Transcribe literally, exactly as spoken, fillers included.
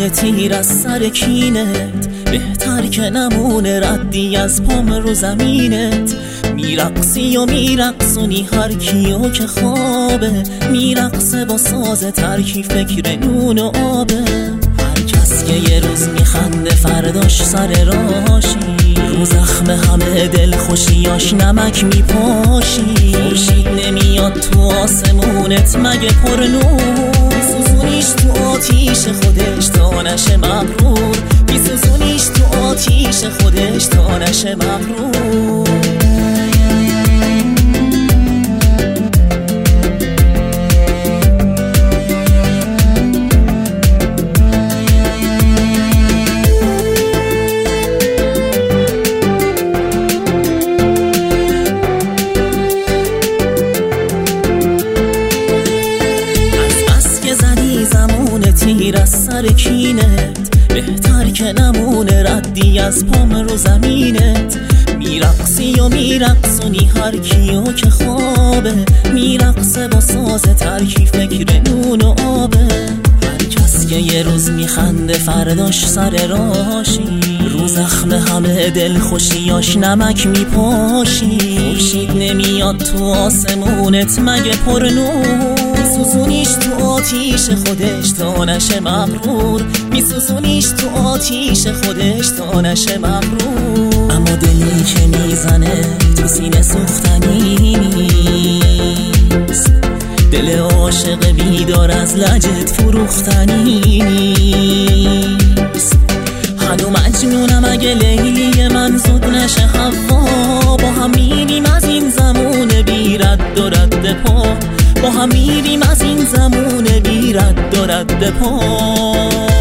زمون تیر از سر کینت، بهتر که نمونه ردی از پام رو زمینت. میرقصی و میرقصونی هر کیو که خوابه، میرقصه با ساز ترکی فکر نون و آبه. هر کس که یه روز میخنده فرداش سر راشی، رو زخم همه دل خوشیاش نمک میپاشی. خورشید نمیاد تو آسمونت مگه پر نور، بیسوزونیش تو آتیش خودش تا نشه مغرور. بیسوزونیش تو آتیش خودش تا نشه مغرور. تیر از سر کینت، بهتر که نمونه ردی از پام رو زمینت. میرقصی و میرقصونی هر کیو که خوابه، میرقصه با ساز ترکی فکر نون و آبه. هر کس که یه روز میخنده فرداش سر راشی، رو زخم همه دل خوشیاش نمک میپاشی. خورشید نمیاد تو آسمونت مگه پر نور، میسوزونیش تو آتیش خودش تا نشه مغرور. میسوزونیش تو آتیش خودش تا نشه مغرور. اما دلی که میزنه تو سینه سوختنی نیست، دل عاشق بیدار از لجت فروختنی نیست. هنو مجنونم اگه لیلی من زود نشه حوا، با هم میریم از این زمون بی رد و رد پا. با هم میریم از این زمون بی رد و رد پا.